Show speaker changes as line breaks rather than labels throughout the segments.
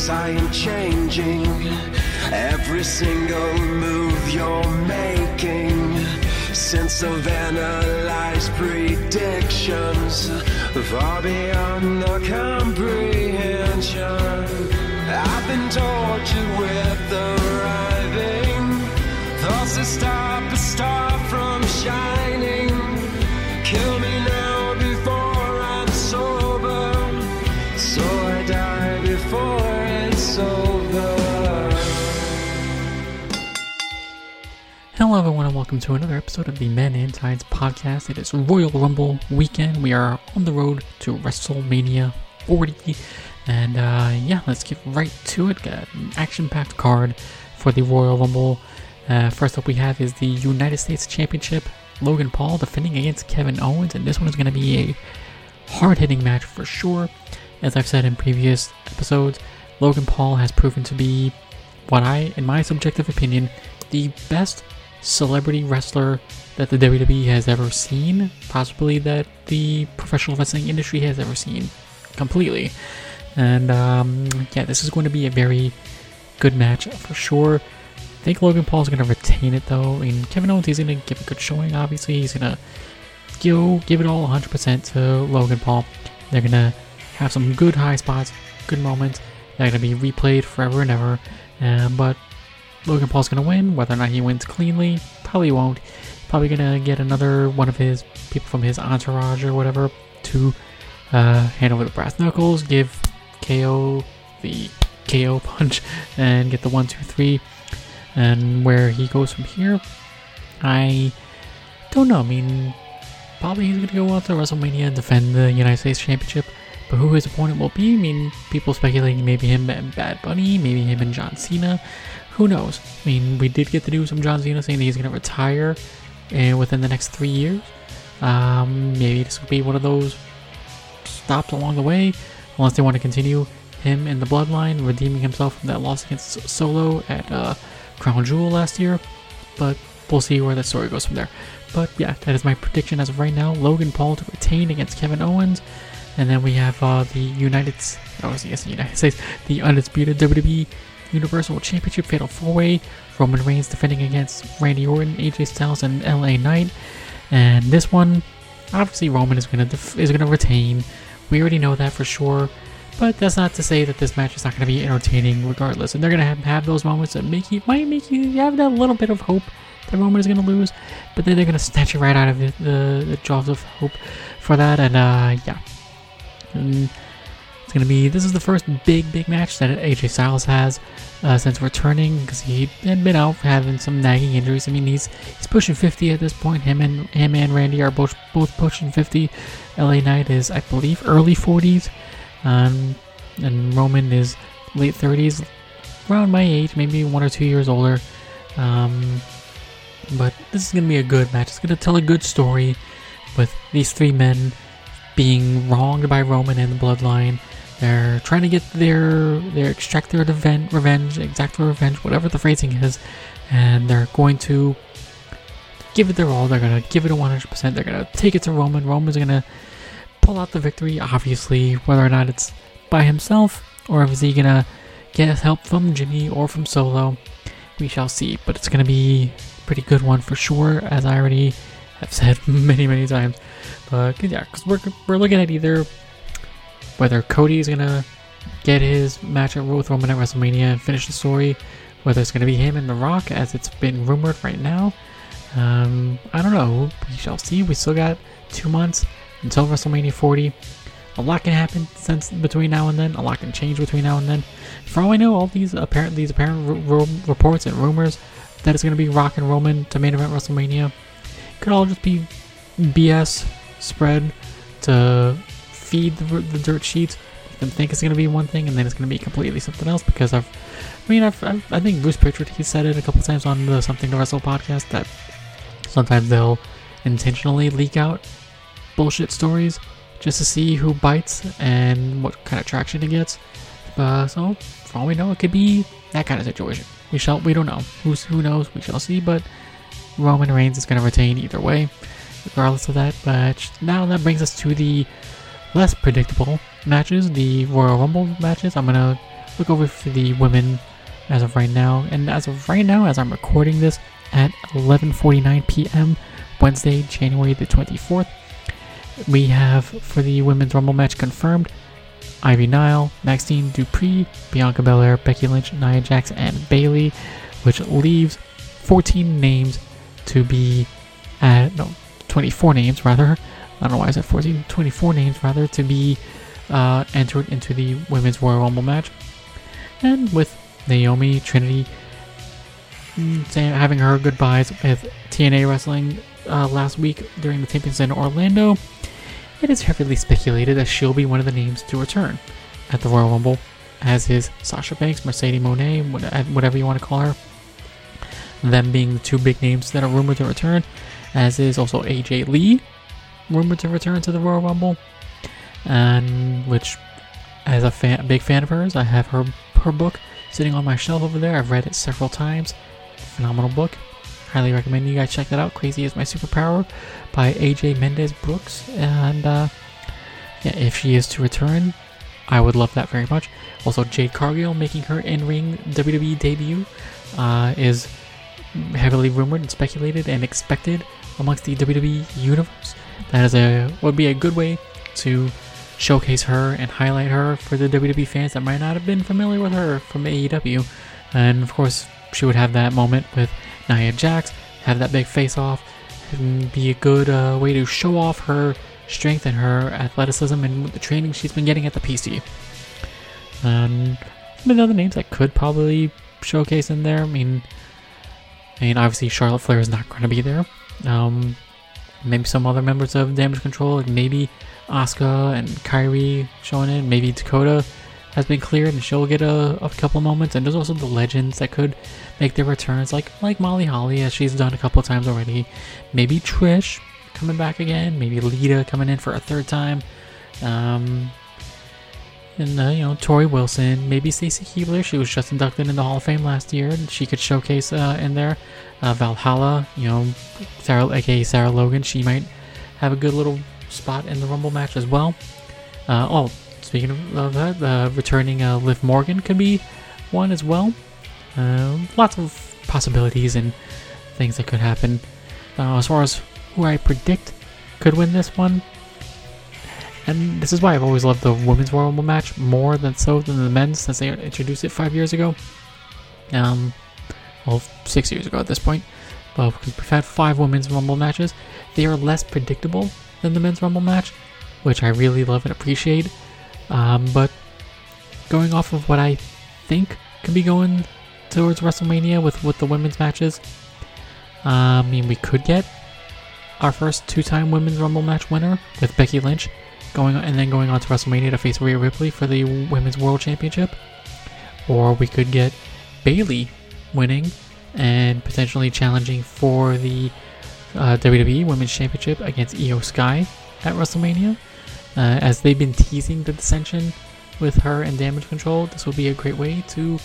yes, I am changing every single move you're making. Since I've analyzed predictions far beyond the comprehension, I've been tortured with arriving thoughts that stop a star from shining. Kill me now before I'm sober, so I die before it's over.
Hello everyone and welcome to another episode of the Men and Tides podcast. It is Royal Rumble weekend. We are on the road to WrestleMania 40. And let's get right to it. Got an action-packed card for the Royal Rumble. First up we have is the United States Championship. Logan Paul defending against Kevin Owens. And this one is going to be a hard-hitting match for sure. As I've said in previous episodes, Logan Paul has proven to be in my subjective opinion, the best celebrity wrestler that the WWE has ever seen, possibly that the professional wrestling industry has ever seen completely. And this is going to be a very good match for sure. I think Logan Paul is going to retain it though. I mean, Kevin Owens, he's going to give a good showing, obviously. He's going to give it all 100% to Logan Paul. They're going to have some good high spots, good moments. They're going to be replayed forever and ever. But Logan Paul's going to win. Whether or not he wins cleanly, probably won't. Probably going to get another one of his people from his entourage or whatever to hand over the brass knuckles, give KO the KO punch, and get the 1, 2, 3. And where he goes from here, I don't know. I mean, probably he's going to go out to WrestleMania and defend the United States Championship. But who his opponent will be, I mean, people speculating maybe him and Bad Bunny, maybe him and John Cena. Who knows? I mean, we did get the news from John Cena saying that he's going to retire within the next 3 years. Maybe this will be one of those stops along the way, unless they want to continue him in the bloodline, redeeming himself from that loss against Solo at Crown Jewel last year. But we'll see where the story goes from there. But yeah, that is my prediction as of right now. Logan Paul to retain against Kevin Owens. And then we have the United States, the undisputed WWE Universal Championship Fatal 4-Way. Roman Reigns defending against Randy Orton, AJ Styles, and LA Knight. And this one, obviously Roman is gonna retain. We already know that for sure. But that's not to say that this match is not going to be entertaining regardless. And they're going to have those moments that might make you have that little bit of hope that Roman is going to lose. But then they're going to snatch it right out of the jaws of hope for that. And And it's going to be, this is the first big match that AJ Styles has since returning, because he had been out having some nagging injuries. I mean, he's pushing 50 at this point. Him and Randy are both pushing 50. LA Knight is, I believe, early 40s. And Roman is late 30s, around my age, maybe 1 or 2 years older. But this is going to be a good match. It's going to tell a good story with these three men being wronged by Roman and the Bloodline. They're trying to get exact their revenge, whatever the phrasing is. And they're going to give it their all. They're going to give it a 100%. They're going to take it to Roman. Roman's going to pull out the victory, obviously, whether or not it's by himself or if is he gonna get help from Jimmy or from Solo, we shall see. But it's gonna be a pretty good one for sure, as I already have said many times. But yeah, because we're looking at either whether Cody is gonna get his match with Roman at WrestleMania and finish the story, whether it's gonna be him and The Rock, as it's been rumored right now. I don't know. We shall see. We still got 2 months until WrestleMania 40. A lot can happen between now and then. A lot can change between now and then. For all I know, all these apparent reports and rumors that it's going to be Rock and Roman to main event WrestleMania could all just be BS spread to feed the dirt sheets. You can think it's going to be one thing and then it's going to be completely something else, because I think Bruce Pritchard, he said it a couple times on the Something to Wrestle podcast that sometimes they'll intentionally leak out bullshit stories just to see who bites and what kind of traction it gets. So for all we know, it could be that kind of situation. We don't know. Who knows? We shall see. But Roman Reigns is going to retain either way, regardless of that. But now that brings us to the less predictable matches, the Royal Rumble matches. I'm going to look over for the women as of right now. And as of right now, as I'm recording this at 11:49 p.m. Wednesday, January the 24th, we have for the Women's Rumble match confirmed Ivy Nile, Maxine Dupree, Bianca Belair, Becky Lynch, Nia Jax, and Bayley, which leaves 14 names to be 24 names rather. I don't know why I said 14. 24 names rather to be entered into the Women's Royal Rumble match. And with Naomi, Trinity having her goodbyes with TNA Wrestling last week during the tapings in Orlando, it is heavily speculated that she'll be one of the names to return at the Royal Rumble, as is Sasha Banks, Mercedes Moné, whatever you want to call her. Them being the two big names that are rumored to return, as is also AJ Lee, rumored to return to the Royal Rumble, and which, as a big fan of hers, I have her book sitting on my shelf over there. I've read it several times. Phenomenal book. Highly recommend you guys check that out. Crazy is My Superpower by AJ Mendez Brooks. And if she is to return, I would love that very much. Also, Jade Cargill making her in-ring WWE debut is heavily rumored and speculated and expected amongst the WWE universe. That would be a good way to showcase her and highlight her for the WWE fans that might not have been familiar with her from AEW. And of course, she would have that moment with Nia Jax, have that big face-off, and be a good way to show off her strength and her athleticism and the training she's been getting at the PC. And some other names that could probably showcase in there. I mean, obviously Charlotte Flair is not going to be there. Maybe some other members of Damage Control, like maybe Asuka and Kairi showing in. Maybe Dakota has been cleared and she'll get a couple moments. And there's also the legends that could make their returns, like Molly Holly, as she's done a couple of times already. Maybe Trish coming back again. Maybe Lita coming in for a third time. Tori Wilson. Maybe Stacey Keibler. She was just inducted in the Hall of Fame last year, and she could showcase in there. Valhalla, Sarah, aka Sarah Logan. She might have a good little spot in the Rumble match as well. Speaking of that, returning Liv Morgan could be one as well. Lots of possibilities and things that could happen. As far as who I predict could win this one, and this is why I've always loved the Women's Royal Rumble match more than the men's, since they introduced it 5 years ago. 6 years ago at this point. But because we've had 5 Women's Rumble matches, they are less predictable than the Men's Rumble match, which I really love and appreciate. But going off of what I think could be going towards WrestleMania with the women's matches, we could get our first 2-time Women's Rumble match winner with Becky Lynch going on to WrestleMania to face Rhea Ripley for the Women's World Championship. Or we could get Bayley winning and potentially challenging for the WWE Women's Championship against Io Sky at WrestleMania. As they've been teasing the dissension with her and Damage Control, this will be a great way to,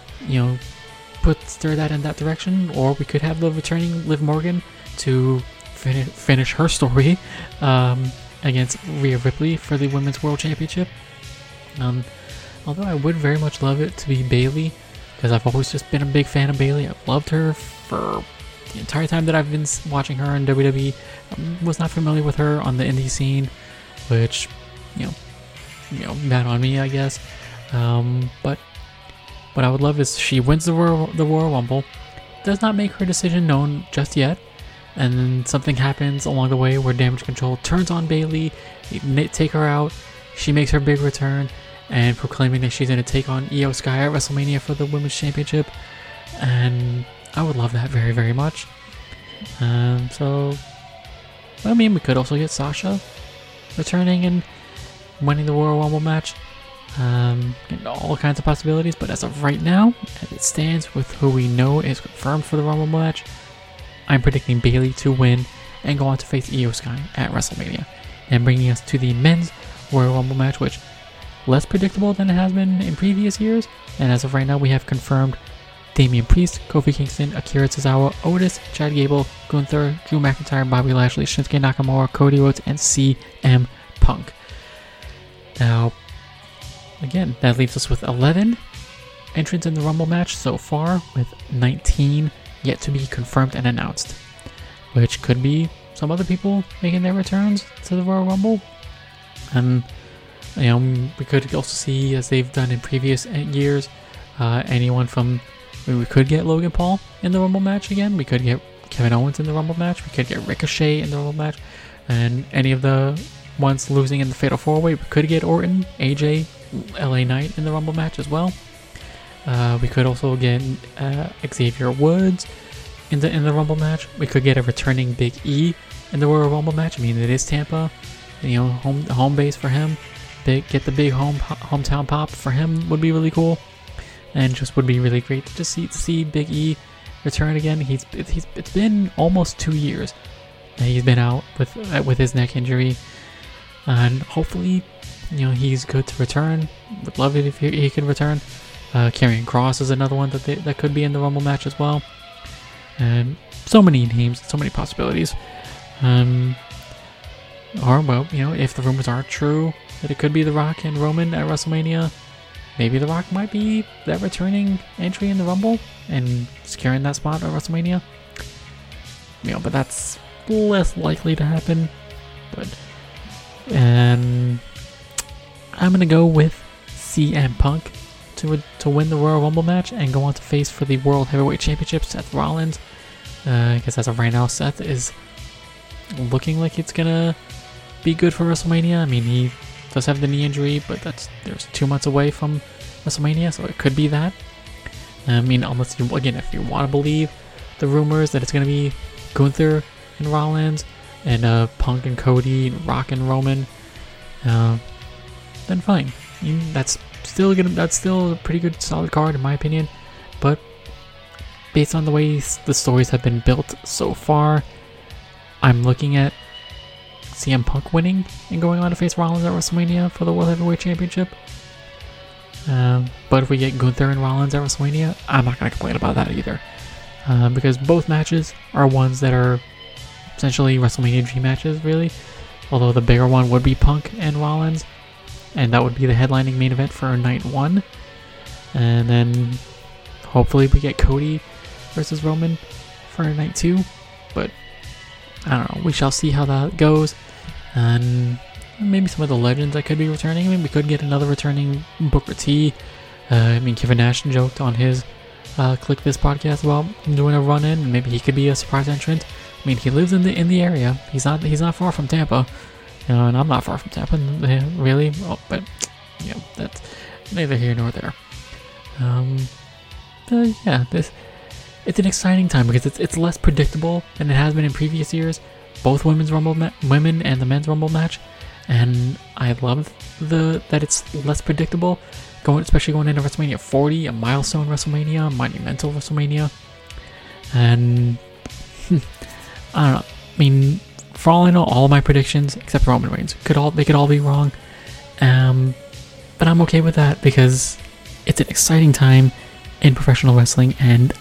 stir that in that direction. Or we could have the returning Liv Morgan to finish her story against Rhea Ripley for the Women's World Championship. Although I would very much love it to be Bayley, because I've always just been a big fan of Bayley. I've loved her for the entire time that I've been watching her in WWE. Was not familiar with her on the indie scene, which, bad on me, I guess. But what I would love is she wins the Royal Rumble, does not make her decision known just yet, and then something happens along the way where Damage Control turns on Bayley, take her out, she makes her big return, and proclaiming that she's going to take on Io Sky at WrestleMania for the Women's Championship. And I would love that very, very much. We could also get Sasha returning and winning the Royal Rumble match. All kinds of possibilities, but as of right now, as it stands with who we know is confirmed for the Rumble match, I'm predicting Bayley to win and go on to face Io Sky at WrestleMania. And bringing us to the Men's Royal Rumble match, which less predictable than it has been in previous years, and as of right now we have confirmed Damian Priest, Kofi Kingston, Akira Tozawa, Otis, Chad Gable, Gunther, Drew McIntyre, Bobby Lashley, Shinsuke Nakamura, Cody Rhodes, and CM Punk. Now, again, that leaves us with 11 entrants in the Rumble match so far, with 19 yet to be confirmed and announced, which could be some other people making their returns to the Royal Rumble. We could also see, as they've done in previous years, anyone from... We could get Logan Paul in the Rumble match again. We could get Kevin Owens in the Rumble match. We could get Ricochet in the Rumble match. And any of the ones losing in the Fatal 4-Way, we could get Orton, AJ, LA Knight in the Rumble match as well. We could also get Xavier Woods in the Rumble match. We could get a returning Big E in the Royal Rumble match. I mean, it is Tampa, home base for him. Get the big hometown pop for him would be really cool, and just would be really great to just see Big E return again. It's been almost 2 years that he's been out with his neck injury, and hopefully, he's good to return. Would love it if he could return. Karrion Kross is another one that could be in the Rumble match as well, and so many names, so many possibilities. Or well, if the rumors are true that it could be The Rock and Roman at WrestleMania, maybe The Rock might be that returning entry in the Rumble and securing that spot at WrestleMania. But that's less likely to happen. And I'm gonna go with CM Punk to win the Royal Rumble match and go on to face for the World Heavyweight Championship Seth Rollins. I guess as of right now, Seth is looking like it's gonna be good for WrestleMania. I mean, he does have the knee injury, but there's 2 months away from WrestleMania, so it could be that. I mean, unless if you want to believe the rumors that it's gonna be Gunther and Rollins and Punk and Cody and Rock and Roman, then fine. That's still a pretty good, solid card in my opinion. But based on the way the stories have been built so far, I'm looking at CM Punk winning and going on to face Rollins at WrestleMania for the World Heavyweight Championship. But if we get Gunther and Rollins at WrestleMania, I'm not going to complain about that either. Because both matches are ones that are essentially WrestleMania dream matches, really. Although the bigger one would be Punk and Rollins, and that would be the headlining main event for night 1. And then hopefully we get Cody versus Roman for night 2. But I don't know. We shall see how that goes. And maybe some of the legends that could be returning. I mean, we could get another returning Booker T. Kevin Nash joked on his Click This podcast about doing a run-in. Maybe he could be a surprise entrant. I mean, he lives in the area. He's not far from Tampa. And I'm not far from Tampa, really. But that's neither here nor there. It's an exciting time because it's less predictable than it has been in previous years. Both women and the men's Rumble match, and I love that it's less predictable. Especially going into WrestleMania 40, a milestone WrestleMania, a monumental WrestleMania, and I don't know. I mean, for all I know, all of my predictions except Roman Reigns could all be wrong, but I'm okay with that because it's an exciting time in professional wrestling, and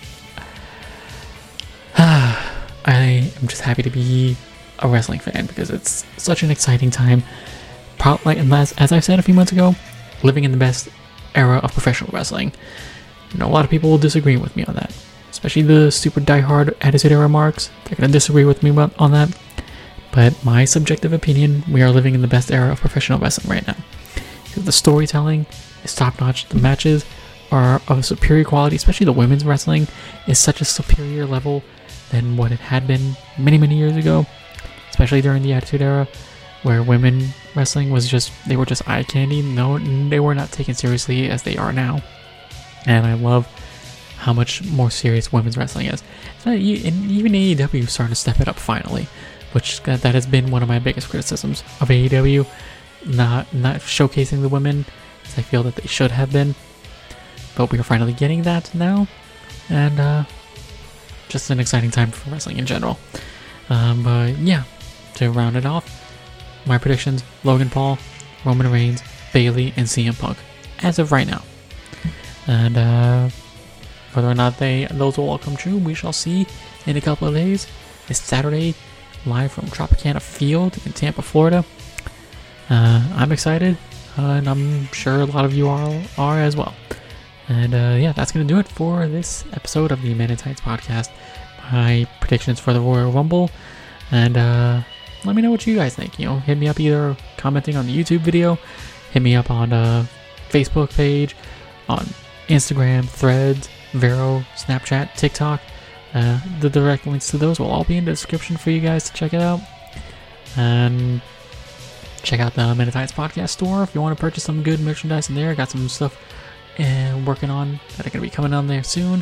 I am just happy to be a wrestling fan because it's such an exciting time. As I said a few months ago, living in the best era of professional wrestling. A lot of people will disagree with me on that, especially the super diehard Attitude Era marks. They're going to disagree with me on that. But my subjective opinion, we are living in the best era of professional wrestling right now. The storytelling is top notch. The matches are of superior quality, especially the women's wrestling is such a superior level than what it had been many, many years ago, especially during the Attitude Era, where women wrestling was they were just eye candy. No, they were not taken seriously as they are now. And I love how much more serious women's wrestling is. And even AEW is starting to step it up finally, which that has been one of my biggest criticisms of AEW, not showcasing the women as I feel that they should have been. But we are finally getting that now, and just an exciting time for wrestling in general. But yeah, to round it off, my predictions: Logan Paul, Roman Reigns, Bayley, and CM Punk as of right now. And whether or not those will all come true, we shall see in a couple of days. It's Saturday, live from Tropicana Field in Tampa, Florida. I'm excited, and I'm sure a lot of you are as well. And yeah, that's going to do it for this episode of the Men in Tights podcast. My predictions for the Royal Rumble. And let me know what you guys think. Hit me up either commenting on the YouTube video, hit me up on Facebook page, on Instagram, Threads, Vero, Snapchat, TikTok. The direct links to those will all be in the description for you guys to check it out. And check out the Men in Tights podcast store if you want to purchase some good merchandise in there. Got some stuff working on that are going to be coming on there soon.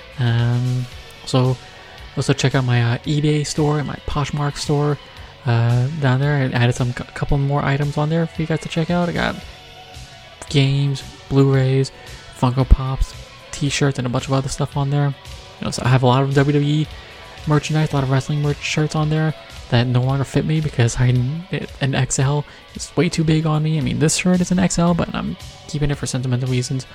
Also check out my eBay store and my Poshmark store down there. I added a couple more items on there for you guys to check out. I got games, Blu-rays, Funko Pops, T-shirts, and a bunch of other stuff on there. So I have a lot of WWE merchandise, a lot of wrestling merch shirts on there that no longer fit me because an XL is way too big on me. I mean, this shirt is an XL, but I'm keeping it for sentimental reasons.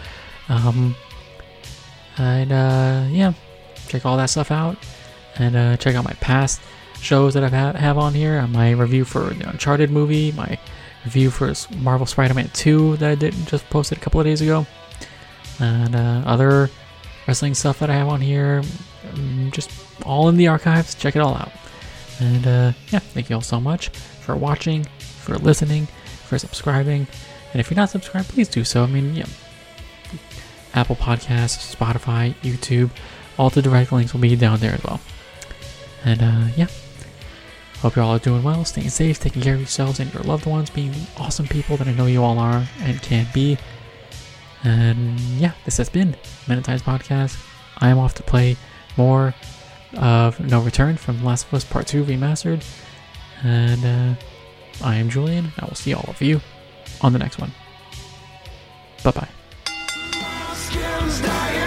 Yeah, check all that stuff out, and check out my past shows that I have on here. My review for the Uncharted movie, my review for Marvel Spider-Man 2 that I just posted a couple of days ago, and other wrestling stuff that I have on here, just all in the archives. Check it all out. And yeah, thank you all so much for watching, for listening, for subscribing. And if you're not subscribed, please do so. I mean, yeah, Apple Podcasts, Spotify, YouTube, all the direct links will be down there as well. And yeah, hope you all are doing well, staying safe, taking care of yourselves and your loved ones, being the awesome people that I know you all are and can be. And yeah, this has been Men in Tights podcast. I am off to play more of No Return from Last of Us Part 2 Remastered. And I am Julian. I will see all of you on the next one. Bye-bye.